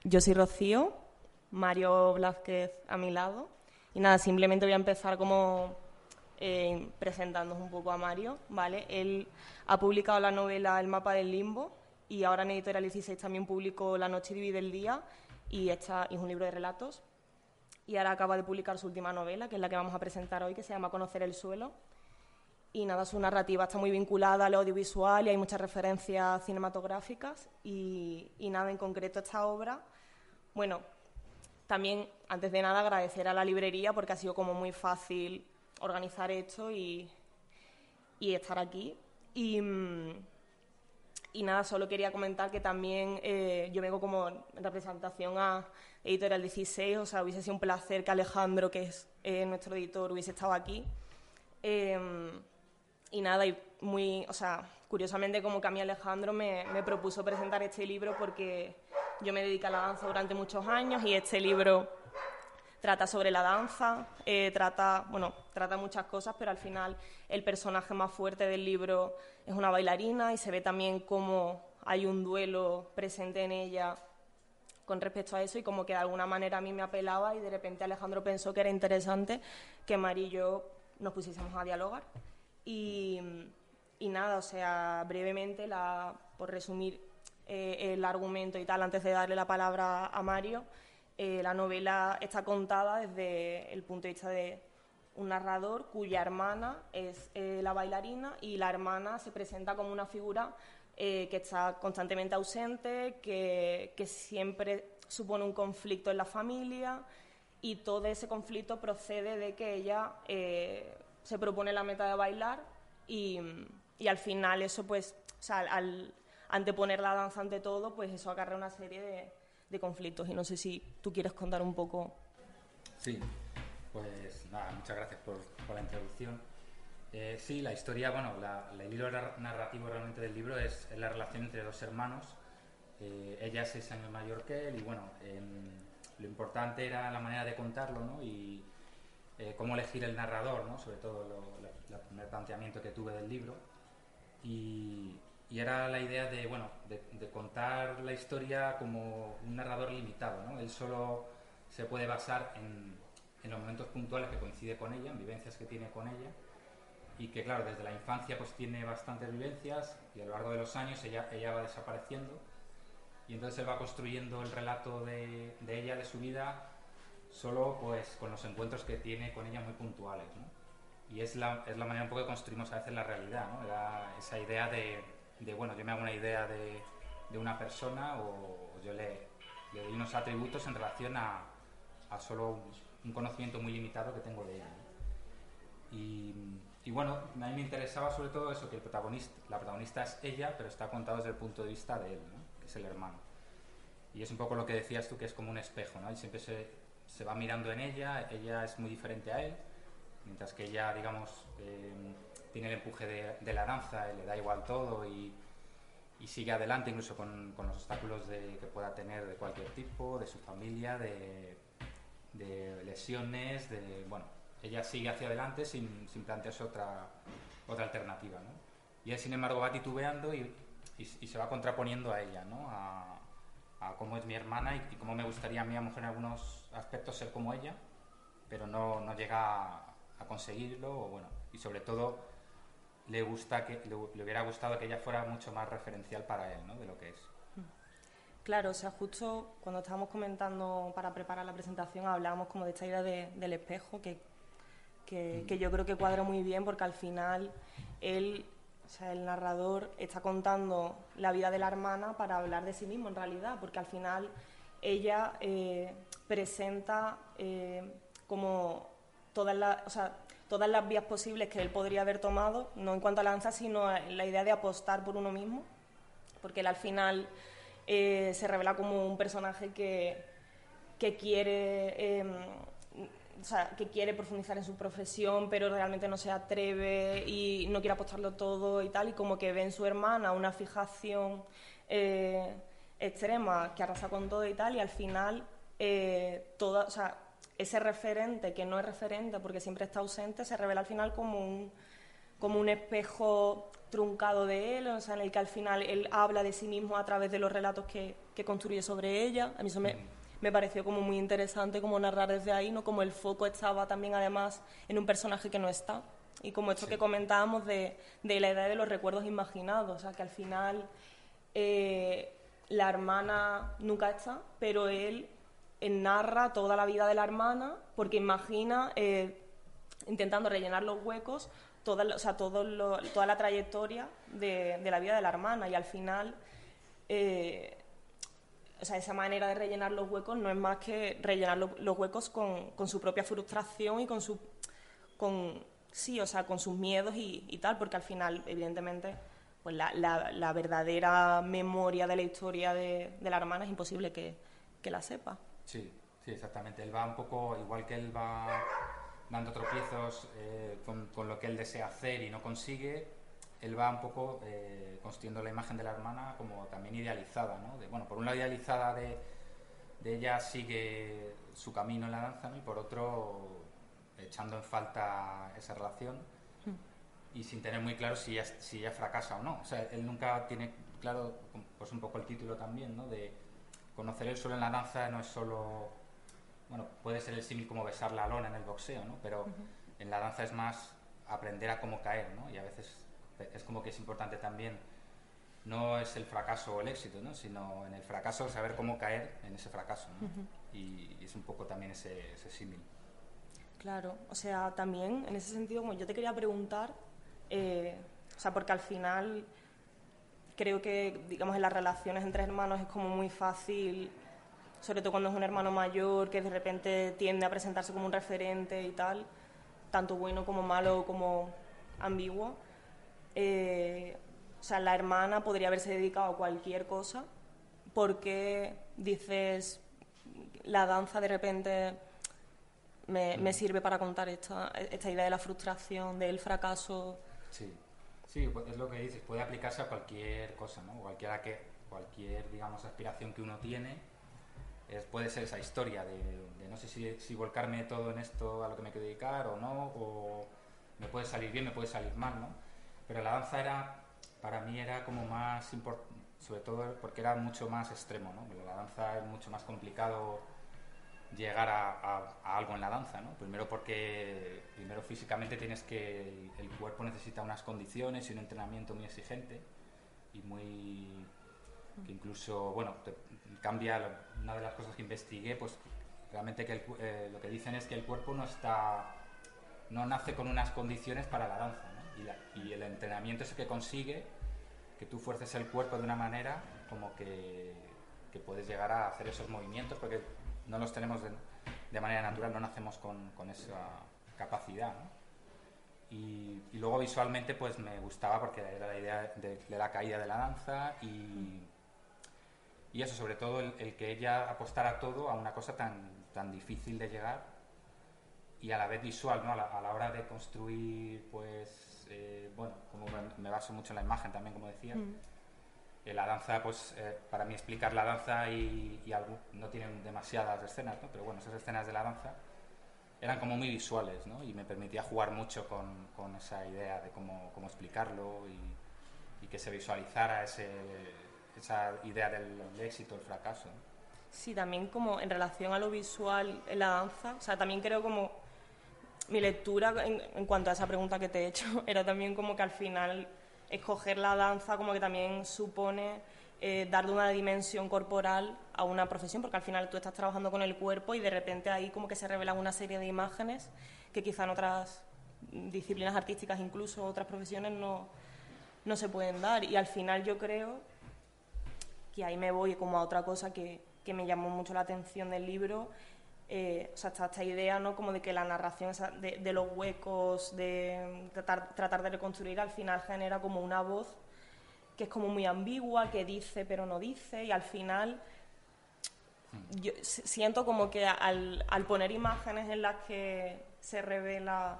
Yo soy Rocío, Mario Blázquez a mi lado. Y nada, simplemente voy a empezar como presentándonos un poco a Mario, ¿vale? Él ha publicado la novela El mapa del limbo y ahora en Editorial 16 también publicó La noche divide el día y esta es un libro de relatos. Y ahora acaba de publicar su última novela, que es la que vamos a presentar hoy, que se llama Conocer el suelo. Y nada, su narrativa está muy vinculada al audiovisual y hay muchas referencias cinematográficas. Y nada, en concreto esta obra, bueno, también antes de nada agradecer a la librería porque ha sido como muy fácil organizar esto y estar aquí. Y nada, solo quería comentar que también yo vengo como en representación a Editorial 16, o sea, hubiese sido un placer que Alejandro, que es nuestro editor, hubiese estado aquí. Y nada, y muy, o sea, curiosamente como que a mí Alejandro me propuso presentar este libro porque yo me dedico a la danza durante muchos años y este libro trata sobre la danza, trata muchas cosas, pero al final el personaje más fuerte del libro es una bailarina y se ve también cómo hay un duelo presente en ella con respecto a eso y como que de alguna manera a mí me apelaba y de repente Alejandro pensó que era interesante que Mari y yo nos pusiésemos a dialogar. Y, y nada, o sea, brevemente, por resumir el argumento y tal, antes de darle la palabra a Mario, la novela está contada desde el punto de vista de un narrador cuya hermana es la bailarina y la hermana se presenta como una figura que está constantemente ausente, que siempre supone un conflicto en la familia y todo ese conflicto procede de que ella se propone la meta de bailar y al final eso pues, o sea, al anteponer la danza ante todo, pues eso acarrea una serie de conflictos y no sé si tú quieres contar un poco. Sí, pues nada, muchas gracias por la introducción. Sí, la historia, bueno, el hilo narrativo realmente del libro es la relación entre dos hermanos. Ella es 6 años mayor que él y bueno, lo importante era la manera de contarlo, ¿no? Y cómo elegir el narrador, ¿no? Sobre todo el primer planteamiento que tuve del libro. Y era la idea de, bueno, de contar la historia como un narrador limitado, ¿no? Él solo se puede basar en los momentos puntuales que coincide con ella, en vivencias que tiene con ella, y que claro, desde la infancia pues tiene bastantes vivencias y a lo largo de los años ella va desapareciendo y entonces él va construyendo el relato de ella, de su vida, solo pues con los encuentros que tiene con ella muy puntuales, ¿no? Y es la manera un poco que construimos a veces la realidad, ¿no? Esa idea de bueno, yo me hago una idea de una persona o yo le doy unos atributos en relación a solo un conocimiento muy limitado que tengo de ella, ¿no? Y bueno, a mí me interesaba sobre todo eso, que la protagonista es ella, pero está contado desde el punto de vista de él, ¿no? Que es el hermano. Y es un poco lo que decías tú, que es como un espejo, ¿no? Y siempre se va mirando en ella es muy diferente a él, mientras que ella, digamos, tiene el empuje de la danza, le da igual todo y sigue adelante incluso con los obstáculos que pueda tener de cualquier tipo, de su familia, de lesiones, bueno, ella sigue hacia adelante sin plantearse otra alternativa, ¿no? Y él, sin embargo, va titubeando y se va contraponiendo a ella, ¿no? A cómo es mi hermana y cómo me gustaría a mí, a lo mejor en algunos aspectos, ser como ella, pero no llega a conseguirlo, o bueno, y sobre todo le hubiera gustado que ella fuera mucho más referencial para él, ¿no? De lo que es. Claro, o sea, justo cuando estábamos comentando para preparar la presentación hablábamos como de esta idea del espejo que yo creo que cuadra muy bien porque al final él, o sea, el narrador está contando la vida de la hermana para hablar de sí mismo en realidad, porque al final ella presenta como todas las vías posibles que él podría haber tomado, no en cuanto a la danza, sino en la idea de apostar por uno mismo, porque él al final se revela como un personaje que quiere o sea, que quiere profundizar en su profesión, pero realmente no se atreve y no quiere apostarlo todo y tal, y como que ve en su hermana una fijación extrema que arrasa con todo y tal, y al final o sea, ese referente que no es referente porque siempre está ausente se revela al final como un espejo truncado de él, o sea, en el que al final él habla de sí mismo a través de los relatos que construye sobre ella. A mí eso me pareció como muy interesante como narrar desde ahí, ¿no? Como el foco estaba también además en un personaje que no está. Y como esto que comentábamos de la idea de los recuerdos imaginados, o sea, que al final la hermana nunca está, pero él narra toda la vida de la hermana porque imagina, intentando rellenar los huecos, toda la trayectoria de la vida de la hermana, y al final esa manera de rellenar los huecos no es más que rellenar los huecos con su propia frustración y con sus miedos y tal, porque al final, evidentemente, pues la verdadera memoria de la historia de la hermana es imposible que la sepa. Sí, exactamente. Él va un poco, igual que él va dando tropiezos con lo que él desea hacer y no consigue, él va un poco construyendo la imagen de la hermana como también idealizada, ¿no? Por un lado idealizada de ella sigue su camino en la danza, ¿no? Y por otro echando en falta esa relación y sin tener muy claro si ella fracasa o no. O sea, él nunca tiene claro, pues un poco el título también, ¿no? De conocer el suelo en la danza no es solo, puede ser el símil como besar la lona en el boxeo, ¿no? Pero en la danza es más aprender a cómo caer, ¿no? Y a veces es como que es importante también, no es el fracaso o el éxito, ¿no? Sino en el fracaso saber cómo caer en ese fracaso, ¿no? Y es un poco también ese símil. Claro, o sea, también en ese sentido, como yo te quería preguntar, porque al final creo que, digamos, en las relaciones entre hermanos es como muy fácil, sobre todo cuando es un hermano mayor, que de repente tiende a presentarse como un referente y tal, tanto bueno como malo como ambiguo. La hermana podría haberse dedicado a cualquier cosa. ¿Por qué dices la danza de repente me sirve para contar esta idea de la frustración, del fracaso? Sí, pues es lo que dices, puede aplicarse a cualquier cosa, ¿no? Cualquier, digamos, aspiración que uno tiene, puede ser esa historia de no sé si volcarme todo en esto a lo que me quiero dedicar o no, o me puede salir bien, me puede salir mal, ¿no? Pero la danza para mí era como más importante, sobre todo porque era mucho más extremo, ¿no? La danza es mucho más complicado llegar a algo en la danza, ¿no? Primero físicamente el cuerpo necesita unas condiciones y un entrenamiento muy exigente y que incluso, cambia. Una de las cosas que investigué, pues realmente lo que dicen es que el cuerpo no nace con unas condiciones para la danza, ¿no? Y el entrenamiento es el que consigue que tú fuerces el cuerpo de una manera como que puedes llegar a hacer esos movimientos, porque no los tenemos de manera natural, no nacemos con esa capacidad, ¿no? Y luego visualmente pues me gustaba porque era la idea de la caída de la danza y eso, sobre todo el que ella apostara todo a una cosa tan difícil de llegar y a la vez visual, ¿no? A la hora de construir, pues como me baso mucho en la imagen también, como decía. La danza, pues para mí explicar la danza no tienen demasiadas escenas, ¿no? Pero esas escenas de la danza eran como muy visuales, ¿no? Y me permitía jugar mucho con esa idea de cómo explicarlo y que se visualizara esa idea del éxito, el fracaso, ¿no? Sí, también como en relación a lo visual en la danza, o sea, también creo como mi lectura en cuanto a esa pregunta que te he hecho era también como que al final escoger la danza como que también supone darle una dimensión corporal a una profesión, porque al final tú estás trabajando con el cuerpo y de repente ahí como que se revelan una serie de imágenes que quizá en otras disciplinas artísticas, incluso otras profesiones, no se pueden dar. Y al final yo creo que ahí me voy como a otra cosa que me llamó mucho la atención del libro, esta idea, ¿no? Como de que la narración de los huecos, de tratar de reconstruir, al final genera como una voz que es como muy ambigua, que dice pero no dice, y al final yo siento como que al poner imágenes en las que se revela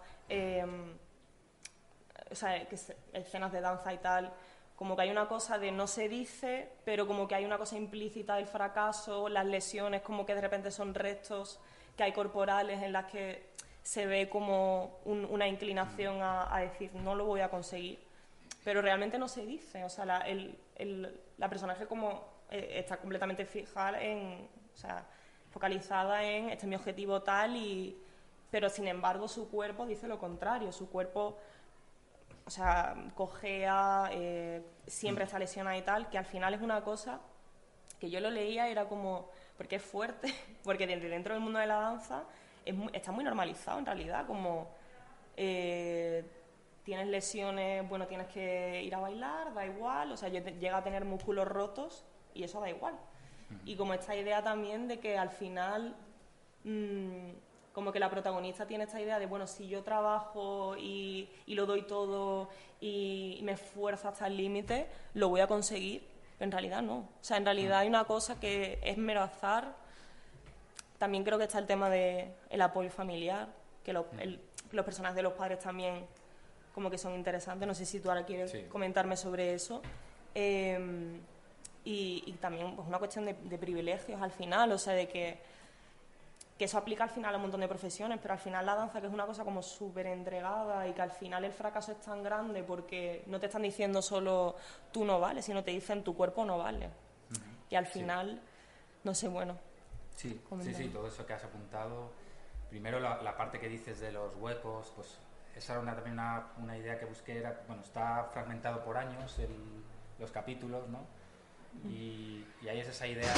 escenas de danza y tal, como que hay una cosa de no se dice, pero como que hay una cosa implícita del fracaso, las lesiones como que de repente son restos que hay corporales en las que se ve como una inclinación a decir no lo voy a conseguir. pero realmente no se dice. O sea, la personaje como está completamente fija o sea, focalizada en este es mi objetivo tal, pero sin embargo su cuerpo dice lo contrario. Su cuerpo, o sea, cojea, siempre está lesionada y tal, que al final es una cosa que yo lo leía, era como, porque es fuerte, porque dentro del mundo de la danza está muy normalizado en realidad, como tienes lesiones, bueno, tienes que ir a bailar, da igual, o sea, llega a tener músculos rotos y eso da igual. Y como esta idea también de que al final, como que la protagonista tiene esta idea de, bueno, si yo trabajo y lo doy todo y me esfuerzo hasta el límite, lo voy a conseguir, pero en realidad no. O sea, en realidad hay una cosa que es mero azar. También creo que está el tema del apoyo familiar, que los personajes de los padres también como que son interesantes. No sé si tú ahora quieres comentarme sobre eso. Y también pues una cuestión de privilegios al final, o sea, de que eso aplica al final a un montón de profesiones, pero al final la danza, que es una cosa como súper entregada, y que al final el fracaso es tan grande porque no te están diciendo solo tú no vales, sino te dicen tu cuerpo no vale. Y al final, no sé, bueno. Sí, todo eso que has apuntado. Primero la parte que dices de los huecos, pues esa era también una idea que busqué, era, bueno, está fragmentado por años los capítulos, ¿no? Y ahí es esa idea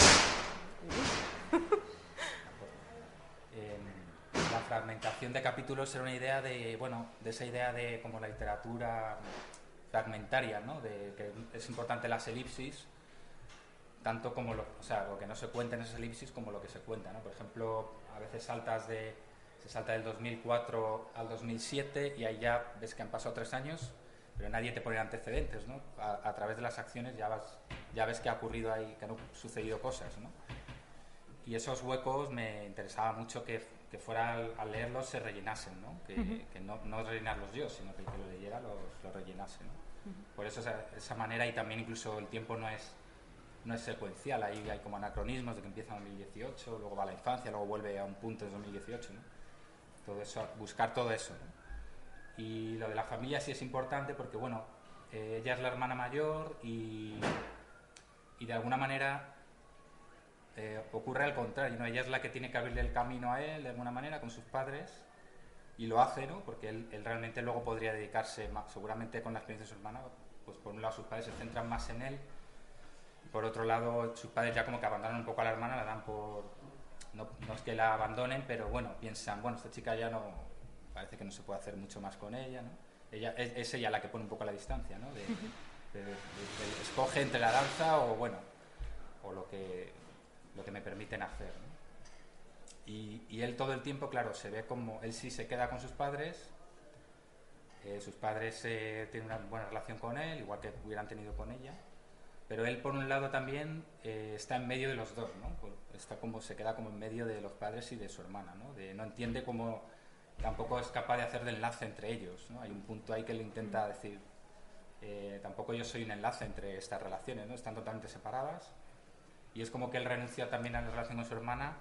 la fragmentación de capítulos era una idea de, bueno, de esa idea de como la literatura fragmentaria, ¿no? De que es importante las elipsis, tanto como lo que no se cuenta en esas elipsis como lo que se cuenta, ¿no? Por ejemplo, a veces se salta del 2004 al 2007 y ahí ya ves que han pasado 3 años, pero nadie te pone antecedentes, ¿no? A través de las acciones ya ves que ha ocurrido ahí, que han sucedido cosas, ¿no? Y esos huecos me interesaba mucho que fuera al leerlos se rellenasen, ¿no? Que no rellenarlos yo, sino que el que lo leyera lo rellenase, ¿no? Por eso esa manera, y también incluso el tiempo no es secuencial, ahí hay como anacronismos de que empieza en 2018, luego va a la infancia, luego vuelve a un punto de 2018, ¿no? Todo eso, buscar todo eso, ¿no? Y lo de la familia sí es importante porque, bueno, ella es la hermana mayor y de alguna manera ocurre al contrario, ¿no? Ella es la que tiene que abrirle el camino a él de alguna manera con sus padres, y lo hace, ¿no? Porque él realmente luego podría dedicarse más, seguramente con la experiencia de su hermana, pues por un lado sus padres se centran más en él, y por otro lado sus padres ya como que abandonan un poco a la hermana, la dan por... No es que la abandonen, pero bueno, piensan, bueno, esta chica ya no... parece que no se puede hacer mucho más con ella, ¿no? Es ella la que pone un poco la distancia, ¿no? Escoge entre la danza o, bueno, o lo que me permiten hacer, ¿no? Y él todo el tiempo, claro, se ve como él sí se queda con sus padres tienen una buena relación con él, igual que hubieran tenido con ella, pero él por un lado también está en medio de los dos, ¿no? Se queda como en medio de los padres y de su hermana, ¿no? No entiende cómo, tampoco es capaz de hacer de enlace entre ellos, ¿no? Hay un punto ahí que le intenta decir, tampoco yo soy un enlace entre estas relaciones, ¿no? Están totalmente separadas. Y es como que él renuncia también a la relación con su hermana,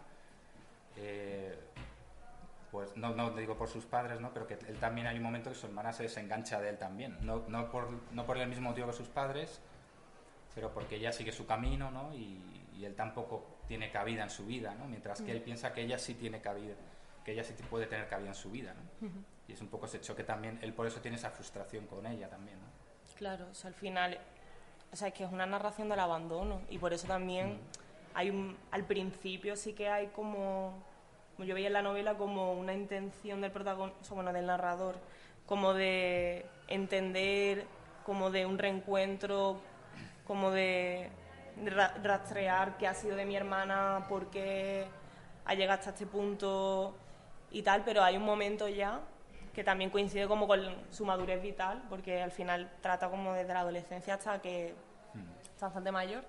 pues no digo por sus padres, ¿no? Pero que él también hay un momento que su hermana se desengancha de él también, no por el mismo motivo que sus padres, pero porque ella sigue su camino, ¿no? Y él tampoco tiene cabida en su vida, ¿no? Mientras que él piensa que ella sí tiene cabida, que ella sí puede tener cabida en su vida, ¿no? Y es un poco ese choque también, él por eso tiene esa frustración con ella también, ¿no? Claro, o sea, al final... O sea, es que es una narración del abandono, y por eso también al principio sí que hay como yo veía en la novela, como una intención del protagonista, bueno, del narrador, como de entender, como de un reencuentro, como de rastrear qué ha sido de mi hermana, por qué ha llegado hasta este punto y tal, pero hay un momento ya que también coincide como con su madurez vital, porque al final trata como desde la adolescencia hasta que está bastante mayor,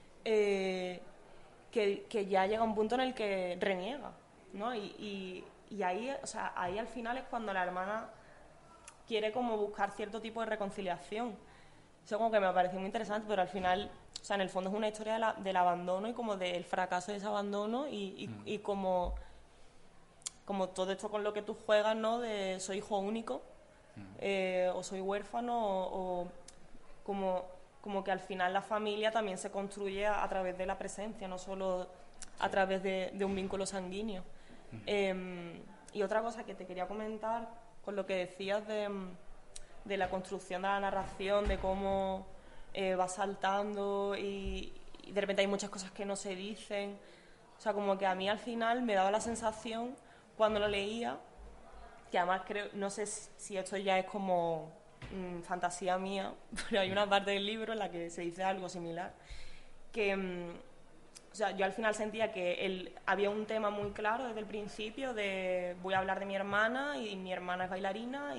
que ya llega un punto en el que reniega, ¿no? Y ahí, o sea, ahí al final es cuando la hermana quiere como buscar cierto tipo de reconciliación. Eso como que me pareció muy interesante, pero al final, o sea, en el fondo es una historia del abandono y como del fracaso de ese abandono y como todo esto con lo que tú juegas, ¿no? De soy hijo único, o soy huérfano, o como que al final la familia también se construye a través de la presencia, no solo a través de un vínculo sanguíneo. Y otra cosa que te quería comentar, con lo que decías de la construcción de la narración, de cómo va saltando y de repente hay muchas cosas que no se dicen. O sea, como que a mí al final me daba la sensación, cuando lo leía, que además creo, no sé si esto ya es como fantasía mía, pero hay una parte del libro en la que se dice algo similar, que o sea, yo al final sentía que había un tema muy claro desde el principio de voy a hablar de mi hermana y mi hermana es bailarina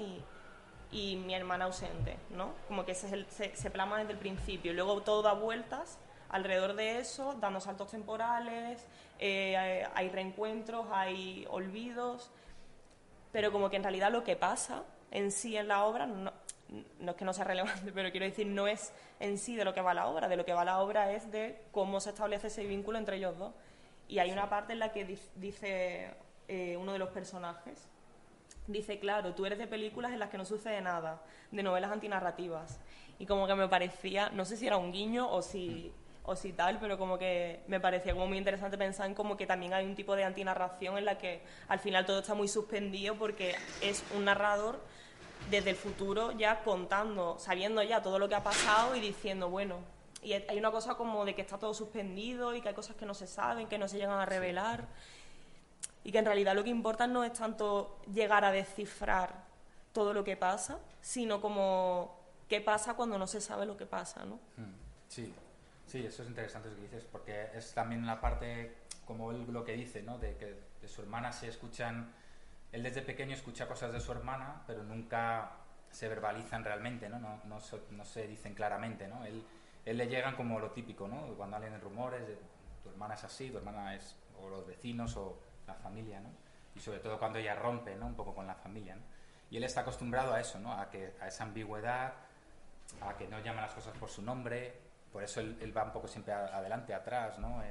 y mi hermana ausente, ¿no? Como que se plasma desde el principio y luego todo da vueltas alrededor de eso, dando saltos temporales, hay reencuentros, hay olvidos, pero como que en realidad lo que pasa en sí en la obra no es que no sea relevante, pero quiero decir, no es en sí de lo que va la obra, de lo que va la obra es de cómo se establece ese vínculo entre ellos dos. Y hay una parte en la que dice uno de los personajes, dice, claro, tú eres de películas en las que no sucede nada, de novelas antinarrativas. Y como que me parecía, no sé si era un guiño o si tal, pero como que me parecía como muy interesante pensar en como que también hay un tipo de antinarración en la que al final todo está muy suspendido porque es un narrador desde el futuro ya contando, sabiendo ya todo lo que ha pasado y diciendo, bueno, y hay una cosa como de que está todo suspendido y que hay cosas que no se saben, que no se llegan a revelar y que en realidad lo que importa no es tanto llegar a descifrar todo lo que pasa, sino como qué pasa cuando no se sabe lo que pasa, ¿no? Sí, eso es interesante lo que dices, porque es también la parte, como él lo que dice, ¿no? De que de su hermana se escuchan. Él desde pequeño escucha cosas de su hermana, pero nunca se verbalizan realmente, ¿no? No se dicen claramente, ¿no? Él le llegan como lo típico, ¿no? Cuando salen rumores de tu hermana es así, tu hermana es, o los vecinos o la familia, ¿no? Y sobre todo cuando ella rompe, ¿no? Un poco con la familia, ¿no? Y él está acostumbrado a eso, ¿no? A esa ambigüedad, a que no llaman las cosas por su nombre, por eso él va un poco siempre adelante, atrás, ¿no?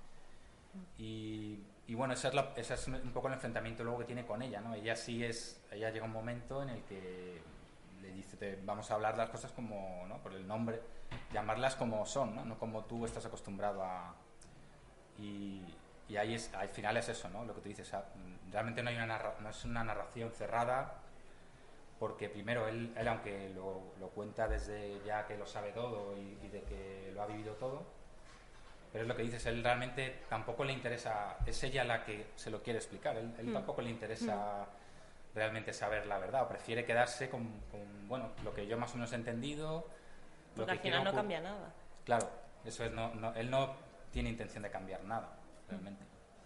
Y bueno, ese es un poco el enfrentamiento luego que tiene con ella, ¿no? Ella llega un momento en el que le dice, vamos a hablar las cosas como, ¿no? Por el nombre, llamarlas como son, ¿no? No como tú estás acostumbrado a. Y ahí al final es eso, ¿no? Lo que tú dices, realmente no es una narración cerrada, porque primero él aunque lo cuenta desde ya que lo sabe todo y de que lo ha vivido todo, pero es lo que dices, él realmente tampoco le interesa, es ella la que se lo quiere explicar, él tampoco le interesa realmente saber la verdad, o prefiere quedarse con bueno, lo que yo más o menos he entendido. Porque al final no cambia nada. Claro, eso es, él no tiene intención de cambiar nada, realmente.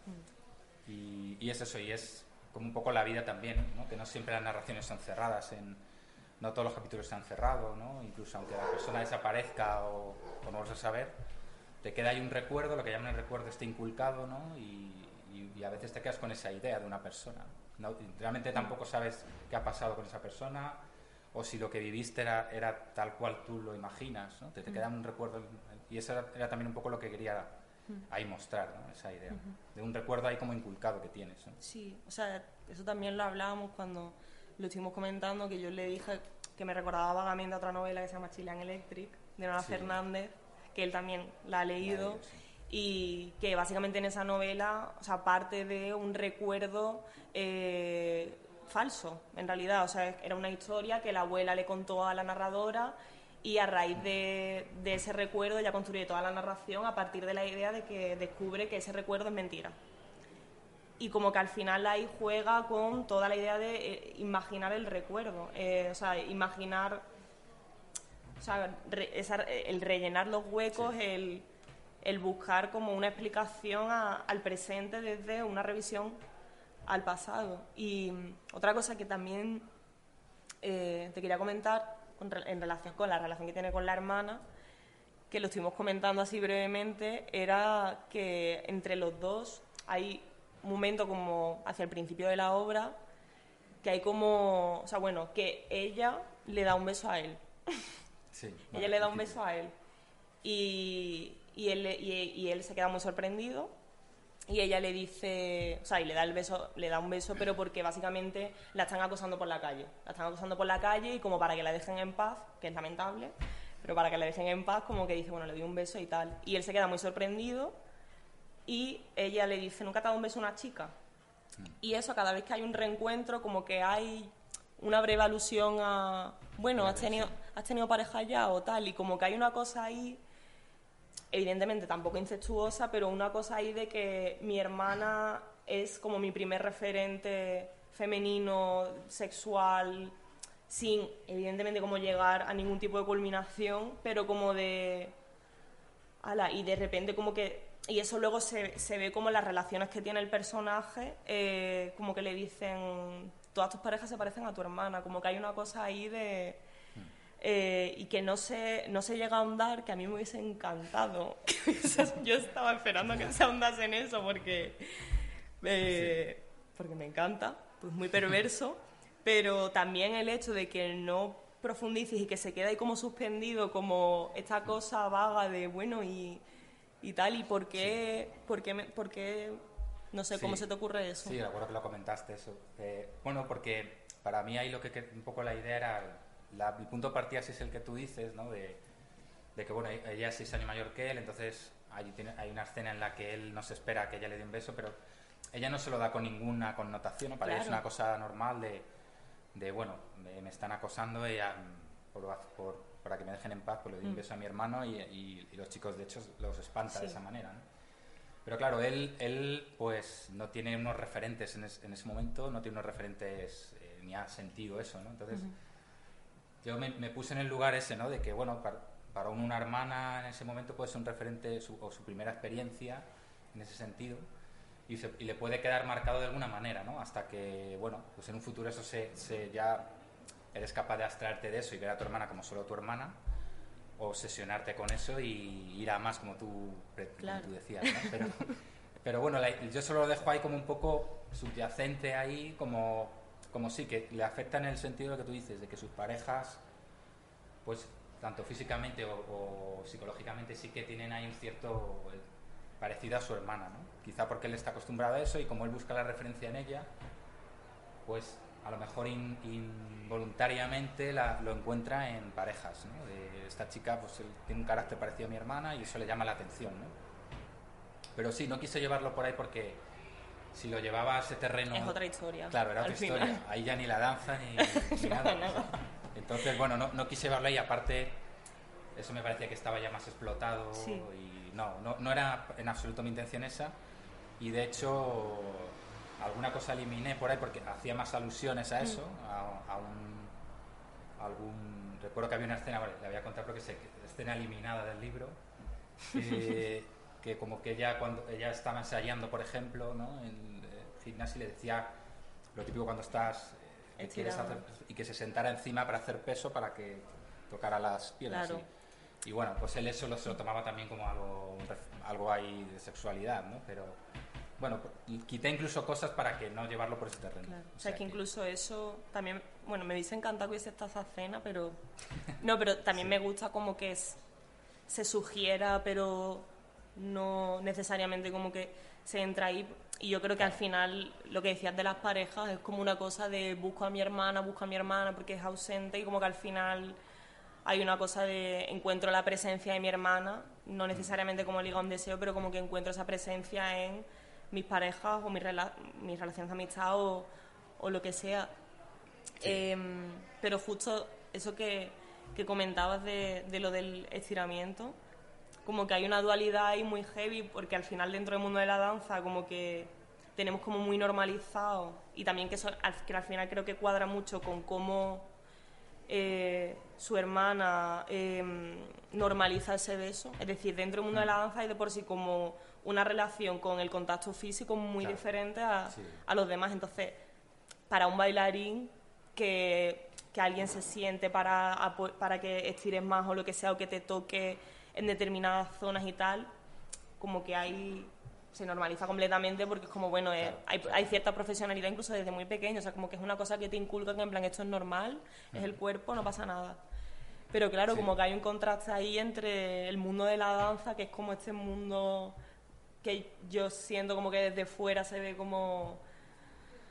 Y es eso, y es como un poco la vida también, ¿no? Que no siempre las narraciones son cerradas, no todos los capítulos están cerrados, ¿no? Incluso aunque la persona desaparezca o no lo vas a saber, te queda ahí un recuerdo, lo que llaman el recuerdo está inculcado, ¿no? Y a veces te quedas con esa idea de una persona. Realmente tampoco sabes qué ha pasado con esa persona o si lo que viviste era tal cual tú lo imaginas, ¿no? Te queda un recuerdo, y eso era también un poco lo que quería ahí mostrar, ¿no? Esa idea de un recuerdo ahí como inculcado que tienes, ¿no? Sí, o sea, eso también lo hablábamos cuando lo estuvimos comentando, que yo le dije que me recordaba vagamente a otra novela que se llama Chilean Electric, de Nora Fernández, que él también la ha leído, y que básicamente en esa novela, o sea, parte de un recuerdo falso, en realidad, o sea, era una historia que la abuela le contó a la narradora y a raíz de ese recuerdo ella construye toda la narración a partir de la idea de que descubre que ese recuerdo es mentira. Y como que al final ahí juega con toda la idea de imaginar el recuerdo, o sea, imaginar, o sea, el rellenar los huecos, el buscar como una explicación al presente desde una revisión al pasado. Y otra cosa que también te quería comentar en relación con la relación que tiene con la hermana, que lo estuvimos comentando así brevemente, era que entre los dos hay un momento como hacia el principio de la obra que hay como, o sea, bueno, que ella le da un beso a él. Sí, ella le da un beso a él y él se queda muy sorprendido y ella le dice, o sea, y le da un beso, pero porque básicamente la están acosando por la calle y como para que la dejen en paz, que es lamentable, pero para que le dejen en paz, como que dice, bueno, le doy un beso y tal. Y él se queda muy sorprendido y ella le dice, ¿nunca te ha dado un beso a una chica? Y eso, cada vez que hay un reencuentro, como que hay una breve alusión a, bueno, has tenido pareja ya o tal, y como que hay una cosa ahí, evidentemente tampoco incestuosa, pero una cosa ahí de que mi hermana es como mi primer referente femenino, sexual, sin evidentemente como llegar a ningún tipo de culminación, pero como de... ala, y de repente como que... Y eso luego se ve como las relaciones que tiene el personaje, como que le dicen, todas tus parejas se parecen a tu hermana, como que hay una cosa ahí de... y que no se llega a ahondar, que a mí me hubiese encantado. Yo estaba esperando que se ahondase en eso porque me encanta, pues muy perverso, pero también el hecho de que no profundices y que se queda ahí como suspendido, como esta cosa vaga de, bueno, y tal, y por qué, no sé, ¿cómo se te ocurre eso? Sí, de acuerdo que lo comentaste eso. Bueno, porque para mí ahí un poco la idea era, el punto de partida sí es el que tú dices, ¿no? De que, bueno, ella es 6 años mayor que él, entonces hay una escena en la que él no se espera que ella le dé un beso, pero ella no se lo da con ninguna connotación, ¿no? Para ella es una cosa normal de bueno, me están acosando y para que me dejen en paz, pues le doy un beso a mi hermano y los chicos, de hecho, los espanta de esa manera, ¿no? Pero claro, él pues no tiene unos referentes en ese momento, no tiene unos referentes ni ha sentido eso, ¿no? Entonces, yo me puse en el lugar ese, ¿no? De que, bueno, para una hermana en ese momento puede ser un referente o su primera experiencia en ese sentido y le puede quedar marcado de alguna manera, ¿no? Hasta que, bueno, pues en un futuro eso ya eres capaz de abstraerte de eso y ver a tu hermana como solo tu hermana, o obsesionarte con eso y ir a más, como tú decías, ¿no? Pero bueno, yo solo lo dejo ahí como un poco subyacente ahí, como sí, que le afecta en el sentido de lo que tú dices, de que sus parejas, pues tanto físicamente o psicológicamente sí que tienen ahí un cierto parecido a su hermana, ¿no? Quizá porque él está acostumbrado a eso y como él busca la referencia en ella, pues a lo mejor involuntariamente lo encuentra en parejas, ¿no? De esta chica pues él tiene un carácter parecido a mi hermana y eso le llama la atención, ¿no? Pero sí, no quise llevarlo por ahí porque si lo llevaba a ese terreno... Es otra historia. Claro, era otra historia. Ahí ya ni la danza ni nada. Entonces, bueno, no quise llevarlo ahí. Aparte, eso me parecía que estaba ya más explotado. Sí. Y no era en absoluto mi intención esa. Y de hecho, alguna cosa eliminé por ahí porque hacía más alusiones a eso, recuerdo que había una escena, le voy a contar porque es escena eliminada del libro, que como que cuando ella estaba ensayando, por ejemplo, ¿no? En el gimnasio, le decía lo típico cuando estás quieres hacer, y que se sentara encima para hacer peso para que tocara las piernas. Claro. Y bueno, pues él eso se lo tomaba también como algo ahí de sexualidad, ¿no? Pero bueno, quité incluso cosas para que no llevarlo por ese terreno. Claro. O sea, que incluso eso también, bueno, me hubiese encantado que hubiese estado esa escena, pero no, pero también me gusta como que se sugiera, pero no necesariamente como que se entra ahí. Y yo creo que al final lo que decías de las parejas es como una cosa de busco a mi hermana porque es ausente, y como que al final hay una cosa de encuentro la presencia de mi hermana, no necesariamente como liga un deseo, pero como que encuentro esa presencia en mis parejas o mis relaciones de amistad o lo que sea. Sí. Pero justo eso que comentabas de lo del estiramiento, como que hay una dualidad ahí muy heavy, porque al final dentro del mundo de la danza como que tenemos como muy normalizado, y también que al final creo que cuadra mucho con cómo su hermana normaliza ese beso. Es decir, dentro del mundo de la danza hay de por sí como una relación con el contacto físico muy diferente a los demás. Entonces, para un bailarín que alguien se siente para que estires más o lo que sea, o que te toque en determinadas zonas y tal, como que se normaliza completamente, porque es como, bueno, hay cierta profesionalidad incluso desde muy pequeño, o sea, como que es una cosa que te inculca que en plan esto es normal, es el cuerpo, no pasa nada. Pero claro, como que hay un contraste ahí entre el mundo de la danza, que es como este mundo que yo siento como que desde fuera se ve como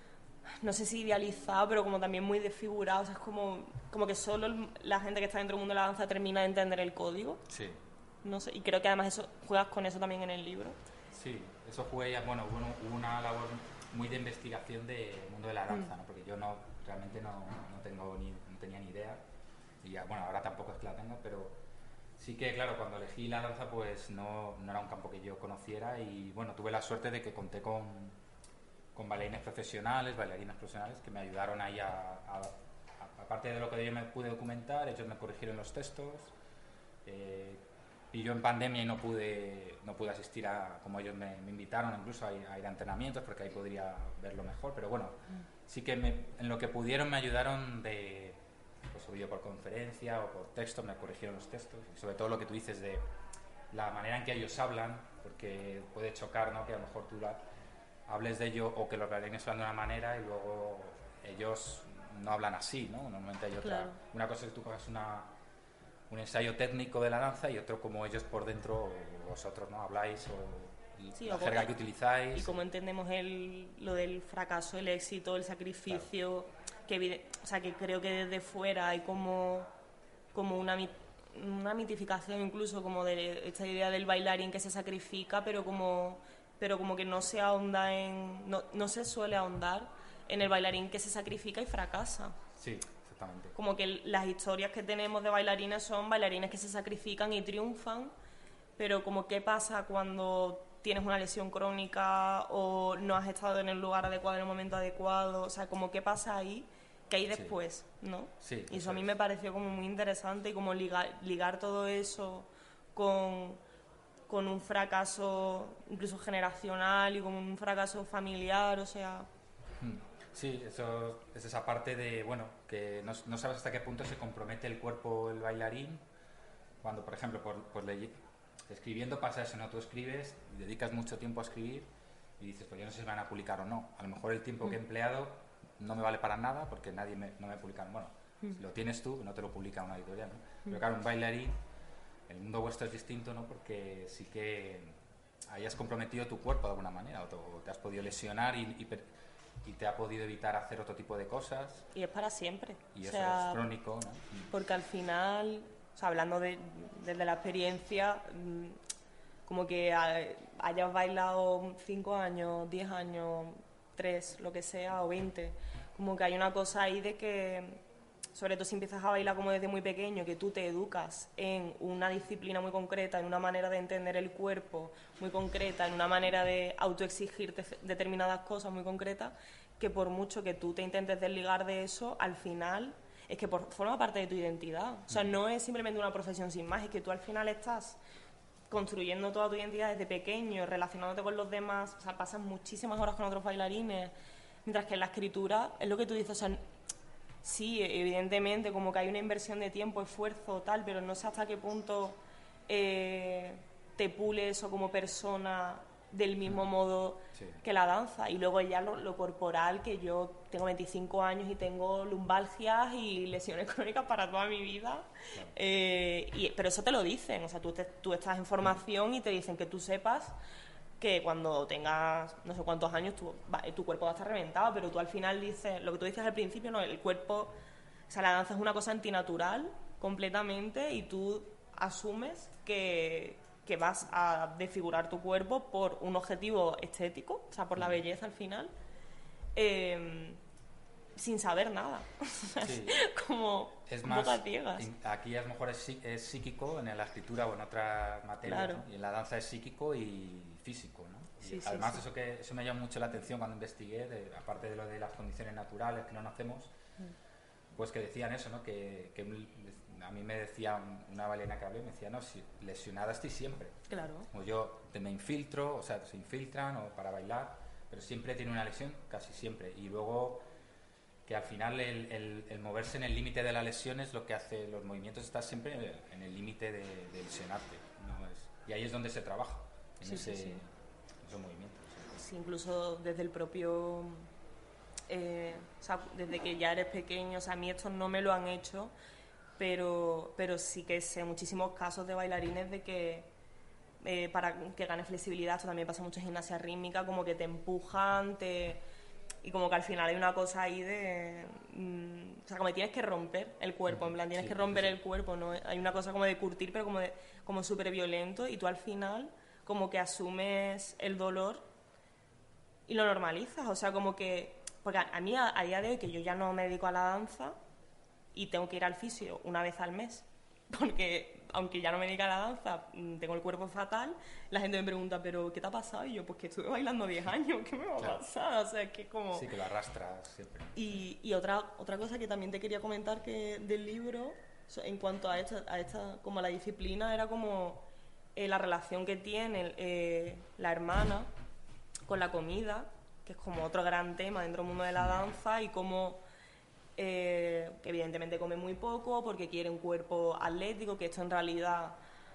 no sé si idealizado, pero como también muy desfigurado. O sea, es como que solo la gente que está dentro del mundo de la danza termina de entender el código. Sí. No sé, y creo que además eso juegas con eso también en el libro. Sí, eso jugué, bueno, hubo una labor muy de investigación del mundo de la danza, ¿no? Porque yo realmente no tenía ni idea, y bueno, ahora tampoco es que la tenga, pero sí que, claro, cuando elegí la danza, pues no era un campo que yo conociera, y bueno, tuve la suerte de que conté con bailarinas profesionales que me ayudaron ahí aparte de lo que yo me pude documentar, ellos me corrigieron los textos. Y yo en pandemia no pude asistir como ellos me invitaron incluso a ir a entrenamientos, porque ahí podría verlo mejor, pero bueno, sí que en lo que pudieron me ayudaron pues, o video por conferencia o por texto, me corrigieron los textos, y sobre todo lo que tú dices de la manera en que ellos hablan, porque puede chocar, ¿no? Que a lo mejor tú hables de ello, o que los bailarines hablan de una manera y luego ellos no hablan así, ¿no? Normalmente hay otra. Claro. Una cosa es que tú coges un ensayo técnico de la danza, y otro como ellos por dentro, vosotros, ¿no? Habláis, sí, la jerga que utilizáis. Y cómo entendemos lo del fracaso, el éxito, el sacrificio, claro. O sea, que creo que desde fuera hay como una mitificación incluso como de esta idea del bailarín que se sacrifica, pero como que no se ahonda no se suele ahondar en el bailarín que se sacrifica y fracasa. Sí, exactamente. Como que las historias que tenemos de bailarines son bailarines que se sacrifican y triunfan, pero como qué pasa cuando tienes una lesión crónica o no has estado en el lugar adecuado en el momento adecuado, o sea, como qué pasa ahí, que hay después, ¿no? Sí, y eso a mí me pareció como muy interesante, y como ligar todo eso con un fracaso incluso generacional y con un fracaso familiar, o sea... Sí, eso es esa parte de, bueno, que no sabes hasta qué punto se compromete el cuerpo el bailarín, cuando, por ejemplo, escribiendo pasa eso, ¿no? Tú escribes y dedicas mucho tiempo a escribir y dices, pues yo no sé si van a publicar o no. A lo mejor el tiempo que he empleado no me vale para nada porque no me publican. Bueno, lo tienes tú, no te lo publica una editorial, ¿no? Pero claro, un bailarín, el mundo vuestro es distinto, ¿no? Porque sí que hayas comprometido tu cuerpo de alguna manera, o te has podido lesionar y te ha podido evitar hacer otro tipo de cosas. Y es para siempre. Y eso es crónico, ¿no? Porque al final, o sea, hablando desde la experiencia, como que hayas bailado 5 años, 10 años, 3, lo que sea, o 20, como que hay una cosa ahí de que, sobre todo si empiezas a bailar como desde muy pequeño, que tú te educas en una disciplina muy concreta, en una manera de entender el cuerpo muy concreta, en una manera de autoexigirte determinadas cosas muy concretas, que por mucho que tú te intentes desligar de eso, al final es que forma parte de tu identidad. O sea, no es simplemente una profesión sin más, es que tú al final estás construyendo toda tu identidad desde pequeño, relacionándote con los demás, o sea, pasas muchísimas horas con otros bailarines, mientras que en la escritura es lo que tú dices, o sea, sí, evidentemente, como que hay una inversión de tiempo, esfuerzo, tal, pero no sé hasta qué punto te pule eso como persona del mismo modo que la danza. Y luego ya lo corporal, que yo tengo 25 años y tengo lumbalgias y lesiones crónicas para toda mi vida. Claro. Pero eso te lo dicen, o sea, tú estás en formación y te dicen que tú sepas que cuando tengas no sé cuántos años tu cuerpo va a estar reventado, pero tú al final dices, lo que tú dices al principio, no, el cuerpo, o sea, la danza es una cosa antinatural completamente, y tú asumes que vas a desfigurar tu cuerpo por un objetivo estético, o sea, por la belleza al final, sin saber nada. Sí. Como es un más, poco a ciegas. Aquí a lo mejor es psíquico en la escritura o en otras materias, claro. ¿no? Y en la danza es psíquico y físico, ¿no? Sí, además, sí. Eso me llamó mucho la atención cuando investigué, aparte de lo de las condiciones naturales que no nacemos, pues que decían eso, ¿no? Que a mí me decía una bailarina que hablé, me decía, no, si lesionada estoy siempre. Claro. O yo me infiltro, o sea, se infiltran o para bailar, pero siempre tiene una lesión, casi siempre. Y luego que al final el moverse en el límite de la lesión es lo que hace los movimientos, estar siempre en el límite de lesionarte, ¿no? Y ahí es donde se trabaja, en esos movimientos. Sí, incluso desde el propio... o sea, desde que ya eres pequeño, o sea, a mí esto no me lo han hecho, pero sí que sé muchísimos casos de bailarines de que para que ganes flexibilidad, esto también pasa mucho en gimnasia rítmica, como que te empujan, y Y como que al final hay una cosa ahí de... o sea, como que tienes que romper el cuerpo, en plan, tienes que romper el cuerpo, ¿no? Hay una cosa como de curtir, pero como súper violento, y tú al final como que asumes el dolor y lo normalizas, o sea, como que... Porque a mí a día de hoy, que yo ya no me dedico a la danza y tengo que ir al fisio una vez al mes, porque aunque ya no me dedico a la danza, tengo el cuerpo fatal, la gente me pregunta, ¿pero qué te ha pasado? Y yo, pues que estuve bailando 10 años, ¿qué me va a pasar? O sea, es que como... Sí, que lo arrastras siempre. Y otra cosa que también te quería comentar que del libro, en cuanto a esta como la disciplina, era como la relación que tiene la hermana con la comida, que es como otro gran tema dentro del mundo de la danza, y cómo que evidentemente come muy poco porque quiere un cuerpo atlético, que esto en realidad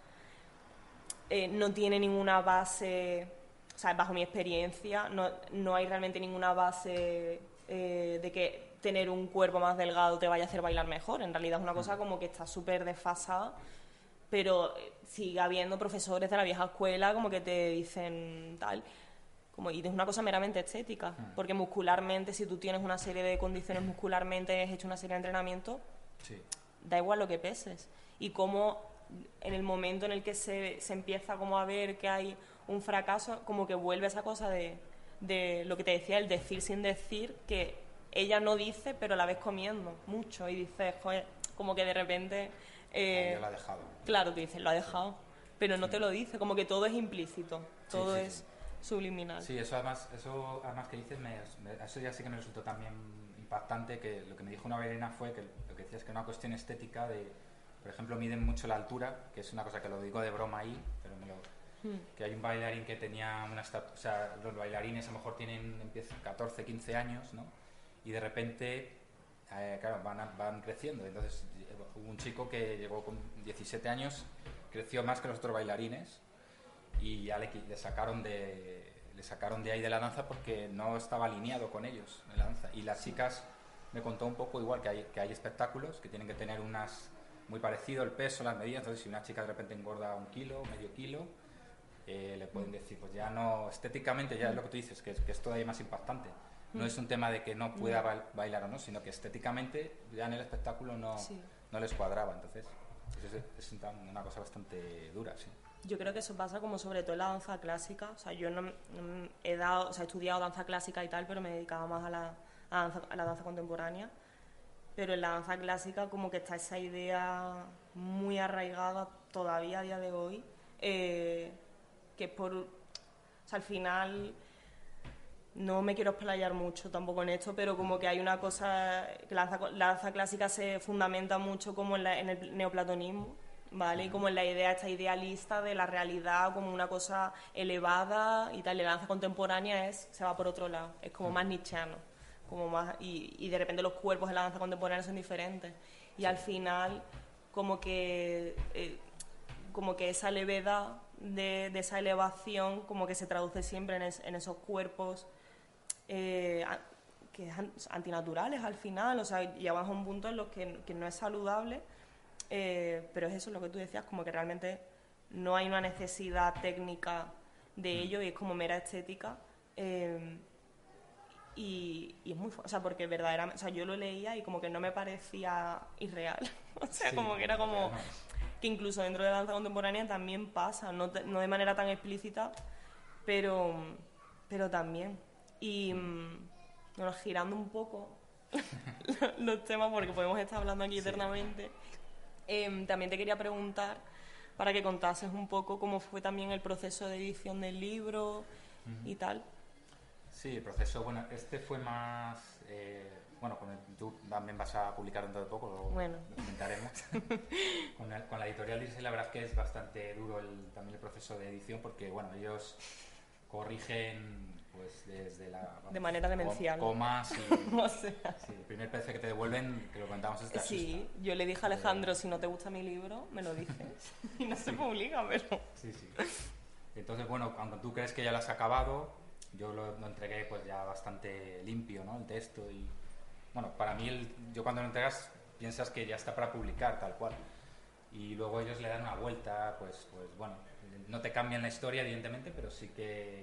no tiene ninguna base, o sea, bajo mi experiencia, no hay realmente ninguna base de que tener un cuerpo más delgado te vaya a hacer bailar mejor. En realidad es una cosa como que está súper desfasada, pero sigue habiendo profesores de la vieja escuela como que te dicen tal. Y es una cosa meramente estética, porque muscularmente, si tú tienes una serie de condiciones muscularmente, has hecho una serie de entrenamientos, da igual lo que peses. Y como en el momento en el que se empieza como a ver que hay un fracaso, como que vuelve esa cosa de lo que te decía, el decir sin decir, que ella no dice, pero la ves comiendo mucho, y dices, joder, como que de repente... ella lo ha dejado. Claro, tú dices, lo ha dejado, pero no te lo dice, como que todo es implícito, todo es... subliminal. Sí, eso además que dices, eso ya sí que me resultó también impactante, que lo que me dijo una bailarina fue que lo que decía es que una cuestión estética de, por ejemplo, miden mucho la altura, que es una cosa que lo digo de broma ahí, pero que hay un bailarín que tenía una estatura, o sea, los bailarines a lo mejor empiezan 14, 15 años, ¿no? Y de repente, claro, van creciendo. Entonces, hubo un chico que llegó con 17 años, creció más que los otros bailarines, y ya le sacaron de ahí de la danza porque no estaba alineado con ellos en la danza. Y las chicas me contó un poco igual que hay espectáculos que tienen que tener muy parecido el peso, las medidas. Entonces, si una chica de repente engorda 1 kilo, medio kilo, le pueden decir, pues ya no, estéticamente ya es lo que tú dices, que es todavía más impactante. No es un tema de que no pueda bailar o no, sino que estéticamente ya en el espectáculo no les cuadraba. Entonces, es una cosa bastante dura, sí. Yo creo que eso pasa como sobre todo en la danza clásica. O sea, yo no he estudiado danza clásica y tal, pero me dedicaba más a la danza contemporánea. Pero en la danza clásica como que está esa idea muy arraigada todavía a día de hoy, que es por... O sea, al final no me quiero explayar mucho tampoco en esto, pero como que hay una cosa... que la danza clásica se fundamenta mucho como en el neoplatonismo, ¿vale? Y como en la idea esta idealista de la realidad como una cosa elevada y tal. Y la danza contemporánea se va por otro lado, es como más nietzscheano, como más, y de repente los cuerpos de la danza contemporánea son diferentes. Y al final como que esa levedad de esa elevación como que se traduce siempre en esos cuerpos que es antinaturales al final. O sea, llevamos a un punto en los que no es saludable. Pero es eso lo que tú decías, como que realmente no hay una necesidad técnica de ello y es como mera estética, y es muy... O sea, porque verdaderamente... O sea, yo lo leía y como que no me parecía irreal. O sea, como que era como... Que incluso dentro de la danza contemporánea también pasa, no de manera tan explícita, pero también. Y bueno, girando un poco los temas, porque podemos estar hablando aquí eternamente... también te quería preguntar para que contases un poco cómo fue también el proceso de edición del libro y tal. Sí, el proceso, bueno, este fue más... bueno, tú también vas a publicar dentro de poco, lo comentaremos. con la editorial Disney, la verdad es que es bastante duro también el proceso de edición, porque, bueno, ellos corrigen pues desde de manera demencial, comas y o sea. Sí, el primer PDF que te devuelven, que lo comentamos, es Sí, yo le dije a Alejandro, si no te gusta mi libro, me lo dices. Y no se publica, pero... Sí. Entonces, bueno, aunque tú crees que ya lo has acabado, yo lo entregué pues ya bastante limpio, ¿no? El texto y... Bueno, para mí, yo cuando lo entregas piensas que ya está para publicar, tal cual. Y luego ellos le dan una vuelta, pues bueno, no te cambian la historia, evidentemente, pero sí que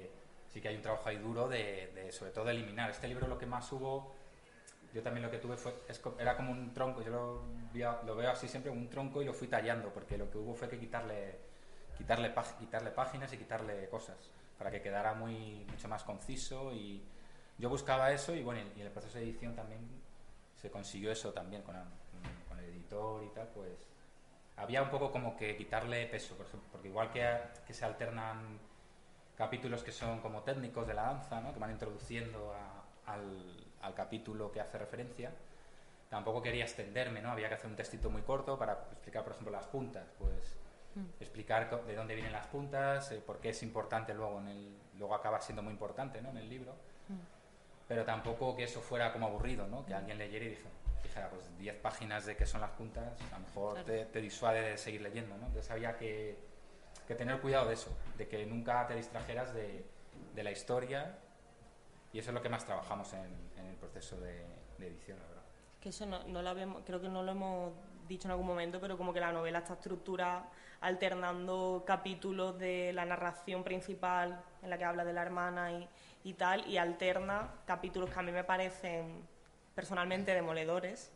sí que hay un trabajo ahí duro de sobre todo eliminar. Este libro lo que más hubo, yo también lo que tuve era como un tronco, yo lo veo así siempre, un tronco, y lo fui tallando, porque lo que hubo fue que quitarle páginas y quitarle cosas, para que quedara mucho más conciso, y yo buscaba eso, y bueno, y en el proceso de edición también se consiguió eso también con el editor y tal, pues había un poco como que quitarle peso, por ejemplo, porque igual que se alternan capítulos que son como técnicos de la danza, ¿no?, que van introduciendo al capítulo que hace referencia, tampoco quería extenderme, ¿no? Había que hacer un textito muy corto para explicar, por ejemplo, las puntas, pues explicar de dónde vienen las puntas, por qué es importante luego acaba siendo muy importante, ¿no?, en el libro, pero tampoco que eso fuera como aburrido, ¿no?, que alguien leyera y dijera, pues 10 páginas de qué son las puntas, a lo mejor te disuade de seguir leyendo, ¿no? Entonces había que tener cuidado de eso, de que nunca te distrajeras de la historia, y eso es lo que más trabajamos en el proceso de edición, la verdad. Que eso no lo habíamos, creo que no lo hemos dicho en algún momento, pero como que la novela está estructurada alternando capítulos de la narración principal en la que habla de la hermana y tal, y alterna capítulos que a mí me parecen personalmente demoledores,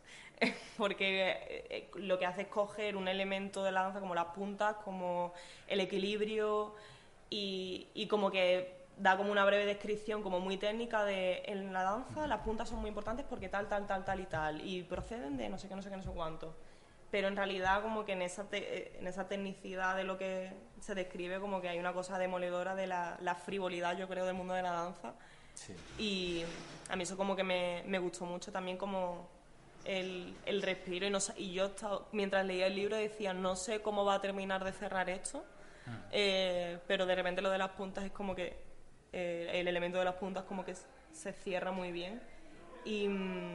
porque lo que hace es coger un elemento de la danza como las puntas, como el equilibrio, y como que da como una breve descripción como muy técnica de en la danza las puntas son muy importantes porque tal y tal, y proceden de no sé qué, no sé cuánto. Pero en realidad como que en esa tecnicidad de lo que se describe como que hay una cosa demoledora de la frivolidad, yo creo, del mundo de la danza. Sí. Y a mí eso como que me gustó mucho también, como el respiro, y yo mientras leía el libro decía, no sé cómo va a terminar de cerrar esto, pero de repente lo de las puntas es como que el elemento de las puntas como que se cierra muy bien. Y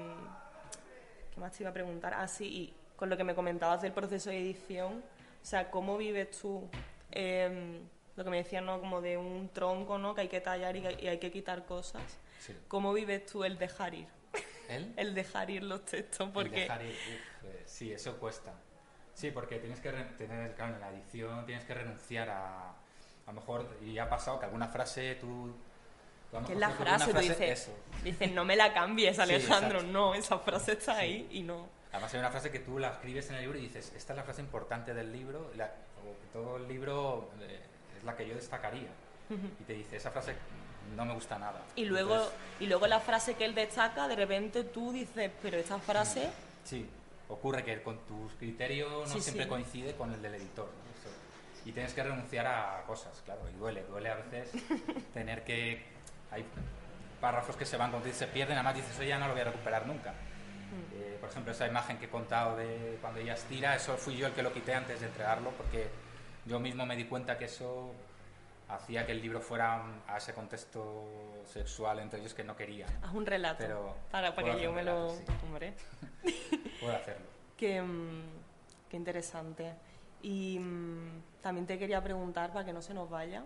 ¿qué más te iba a preguntar? Sí, y con lo que me comentabas del proceso de edición, o sea, ¿cómo vives tú lo que me decías, ¿no?, como de un tronco, ¿no?, que hay que tallar y hay que quitar cosas? Sí. ¿Cómo vives tú el dejar ir? El dejar ir los textos, porque... El dejar ir, sí, eso cuesta. Sí, porque tienes que tener, claro, en la edición tienes que renunciar a lo mejor, y ha pasado que alguna frase tú ¿qué es la frase? Tú dices, no me la cambies, Alejandro, sí, no, esa frase está ahí y no. Además hay una frase que tú la escribes en el libro y dices, esta es la frase importante del libro, o que todo el libro es la que yo destacaría. Y te dice, esa frase no me gusta nada. Y luego la frase que él destaca, de repente tú dices, pero esta frase... Sí, ocurre que con tus criterios no siempre coincide con el del editor, ¿no? Y tienes que renunciar a cosas, claro, y duele a veces tener que... Hay párrafos que se van, cuando se pierden, además dices, eso ya no lo voy a recuperar nunca. Por ejemplo, esa imagen que he contado de cuando ella estira, eso fui yo el que lo quité antes de entregarlo, porque yo mismo me di cuenta que eso hacía que el libro fuera a ese contexto sexual entre ellos que no quería. Haz un relato, pero para que yo me lo... Sí. Hombre. Puedo hacerlo. Qué interesante. Y también te quería preguntar, para que no se nos vaya,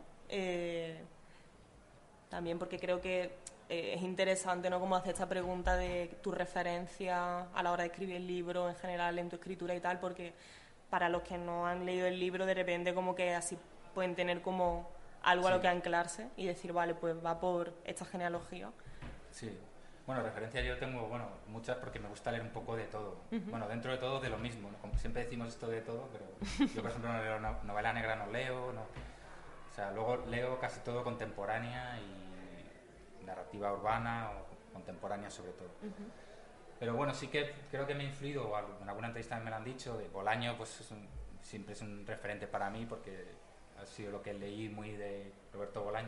también porque creo que es interesante, ¿no?, cómo hacer esta pregunta de tu referencia a la hora de escribir el libro, en general en tu escritura y tal, porque para los que no han leído el libro, de repente como que así pueden tener como algo a lo que anclarse y decir, vale, pues va por esta genealogía. Sí. Bueno, referencias yo tengo, muchas, porque me gusta leer un poco de todo. Bueno, dentro de todo de lo mismo, ¿no? Como siempre decimos esto de todo, pero yo, por ejemplo, no leo novela negra, no leo, no. O sea, luego leo casi todo contemporánea y narrativa urbana o contemporánea sobre todo. Pero bueno, sí que creo que me ha influido, o en alguna entrevista me lo han dicho, de Bolaño, pues siempre es un referente para mí, porque ha sido lo que leí muy de Roberto Bolaño,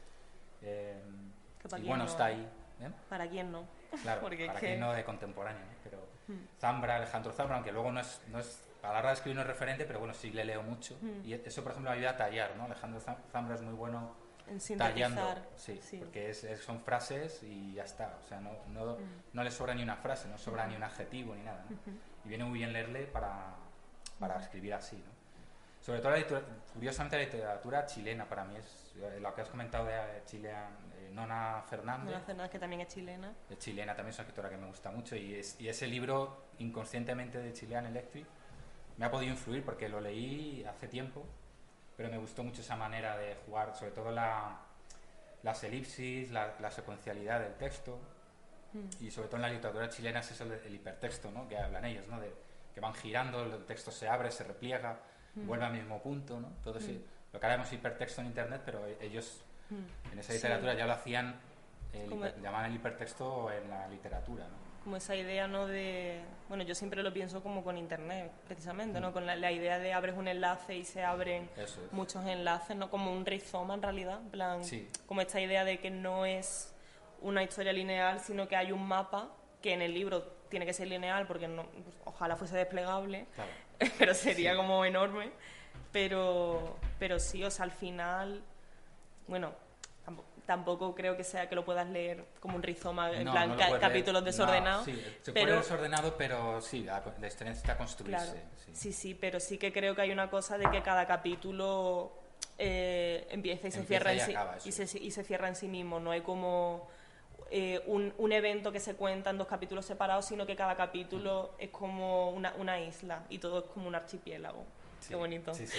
¿no? Y bueno, está ahí. ¿Para quién no? Claro, para quién no de contemporáneo, ¿no? Pero Zambra, Alejandro Zambra, aunque luego no es a la hora de escribir no es referente, pero bueno, sí le leo mucho. Y eso, por ejemplo, me ayuda a tallar, ¿no? Alejandro Zambra es muy bueno en tallando, sí, porque son frases y ya está. O sea, no le sobra ni una frase, no sobra ni un adjetivo ni nada, ¿no? Y viene muy bien leerle para escribir así, ¿no? Sobre todo curiosamente la literatura chilena para mí es lo que has comentado de Chile. Nona Fernández. Nona Fernández, que también es chilena. Es chilena, también es una escritora que me gusta mucho, y ese libro, inconscientemente, de Chilean Electric, me ha podido influir porque lo leí hace tiempo, pero me gustó mucho esa manera de jugar, sobre todo las elipsis, la secuencialidad del texto, y sobre todo en la literatura chilena es eso el hipertexto, ¿no? Que hablan ellos, ¿no? De que van girando, el texto se abre, se repliega, vuelve al mismo punto, ¿no? Todo lo que ahora vemos hipertexto en internet, pero ellos en esa literatura ya lo hacían, llamaban el hipertexto en la literatura, ¿no? Como esa idea, ¿no? De, bueno, yo siempre lo pienso como con internet, precisamente, ¿no? Con la idea de abres un enlace y se abren muchos enlaces, ¿no? Como un rizoma en realidad, en plan, como esta idea de que no es una historia lineal, sino que hay un mapa que en el libro tiene que ser lineal porque no, pues, ojalá fuese desplegable, claro. Pero sería como enorme, pero sí, o sea, al final, bueno, tampoco creo que sea que lo puedas leer como un rizoma, en plan capítulos desordenados. No, sí, se puede leer desordenado, pero sí, la historia necesita construirse. Claro, sí, pero sí que creo que hay una cosa de que cada capítulo empieza y se cierra y se cierra en sí mismo. No hay como un evento que se cuenta en 2 capítulos separados, sino que cada capítulo es como una isla y todo es como un archipiélago. Sí, qué bonito. Sí.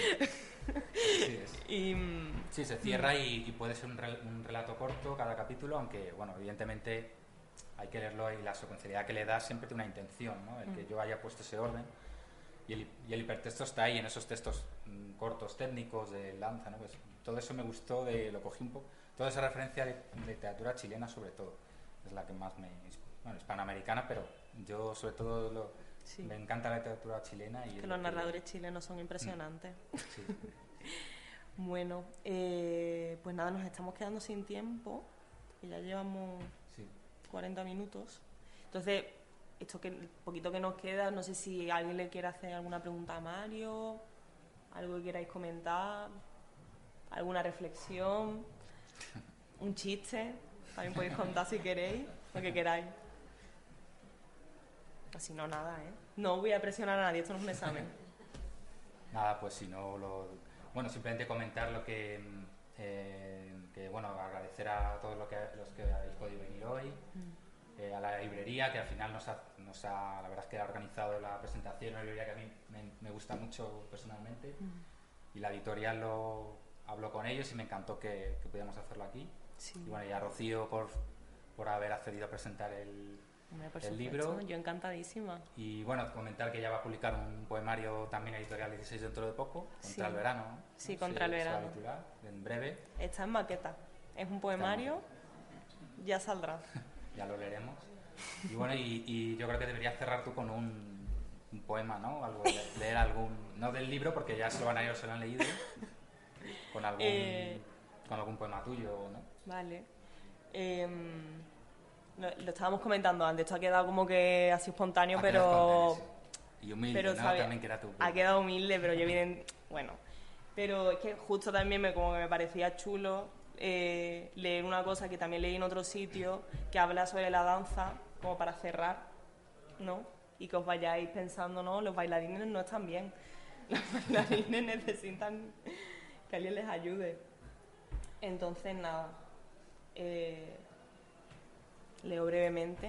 Sí, se cierra y puede ser un relato corto cada capítulo, aunque, bueno, evidentemente hay que leerlo y la secuencialidad que le da siempre tiene una intención, ¿no? El que yo haya puesto ese orden. Y el hipertexto está ahí en esos textos cortos, técnicos, de Lanza, ¿no? Pues todo eso me gustó, lo cogí un poco. Toda esa referencia de literatura chilena, sobre todo, es la que más bueno, hispanoamericana, pero yo, sobre todo, me encanta la literatura chilena. Y que los narradores chilenos son impresionantes. Sí. Bueno, pues nada, nos estamos quedando sin tiempo, que ya llevamos 40 minutos. Entonces, esto que el poquito que nos queda, no sé si alguien le quiere hacer alguna pregunta a Mario, algo que queráis comentar, alguna reflexión, un chiste, también podéis contar si queréis, lo que queráis. Si no, nada, ¿eh? No voy a presionar a nadie, esto no es un examen. Nada, pues si no bueno, simplemente comentar lo que bueno, agradecer a todos los que habéis podido venir hoy, a la librería, que al final nos ha la verdad es que ha organizado la presentación, una librería que a mí me gusta mucho personalmente, y la editorial habló con ellos y me encantó que pudiéramos hacerlo aquí. Sí. Y bueno, y a Rocío por haber accedido a presentar el libro. Yo encantadísima. Y bueno, comentar que ya va a publicar un poemario también editorial 16 dentro de poco, contra el verano, ¿no? Sí, contra el verano. Se va a titular en breve. Está en maqueta. Es un poemario, ya saldrá. Ya lo leeremos. Y bueno, y yo creo que deberías cerrar tú con un poema, ¿no? Leer algún, no del libro porque ya se lo van a ir o se lo han leído, con algún poema tuyo, ¿no? Vale. Lo estábamos comentando antes, esto ha quedado como que así espontáneo, pero... Y humilde, pero, ¿no? ¿sabes? También que era tu... Ha quedado humilde, pero yo bueno, pero es que justo también como que me parecía chulo leer una cosa que también leí en otro sitio, que habla sobre la danza, como para cerrar, ¿no? Y que os vayáis pensando, ¿no? Los bailarines no están bien, los bailarines necesitan que alguien les ayude. Entonces, nada... leo brevemente.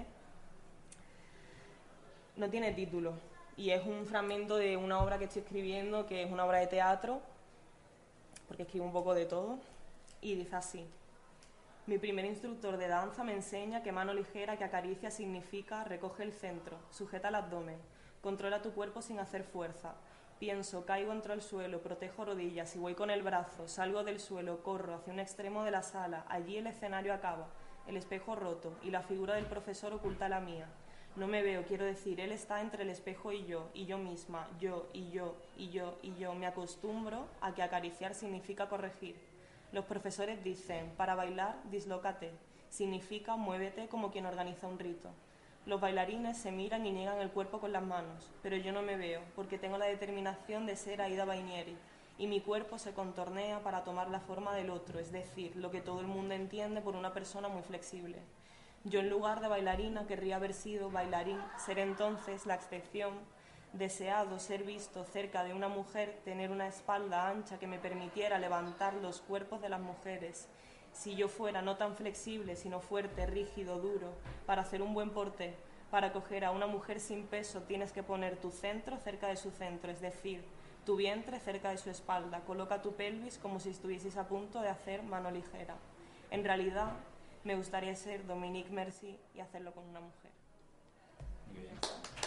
No tiene título y es un fragmento de una obra que estoy escribiendo, que es una obra de teatro, porque escribo un poco de todo, y dice así: mi primer instructor de danza me enseña que mano ligera que acaricia significa recoge el centro, sujeta el abdomen, controla tu cuerpo sin hacer fuerza. Pienso, caigo, entro al suelo, protejo rodillas y voy con el brazo, salgo del suelo, corro hacia un extremo de la sala, allí el escenario acaba. El espejo roto y la figura del profesor oculta la mía. No me veo, quiero decir, él está entre el espejo y yo misma, yo. Me acostumbro a que acariciar significa corregir. Los profesores dicen, para bailar, dislócate. Significa, muévete como quien organiza un rito. Los bailarines se miran y niegan el cuerpo con las manos, pero yo no me veo, porque tengo la determinación de ser Aida Bainieri. Y mi cuerpo se contornea para tomar la forma del otro, es decir, lo que todo el mundo entiende por una persona muy flexible. Yo, en lugar de bailarina, querría haber sido bailarín, ser entonces la excepción, deseado ser visto cerca de una mujer, tener una espalda ancha que me permitiera levantar los cuerpos de las mujeres. Si yo fuera no tan flexible, sino fuerte, rígido, duro, para hacer un buen porté, para coger a una mujer sin peso tienes que poner tu centro cerca de su centro, es decir, tu vientre cerca de su espalda, coloca tu pelvis como si estuvieses a punto de hacer mano ligera. en realidad me gustaría ser Dominique Merci y hacerlo con una mujer. Muy bien.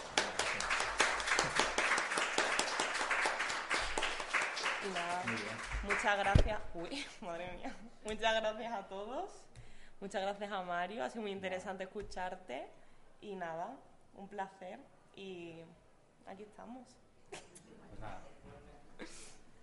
Y nada, Muy bien. muchas gracias. Uy, madre mía. Muchas gracias a todos. Muchas gracias a Mario. Ha sido muy interesante escucharte. Y nada, un placer. Y aquí estamos. Pues nada.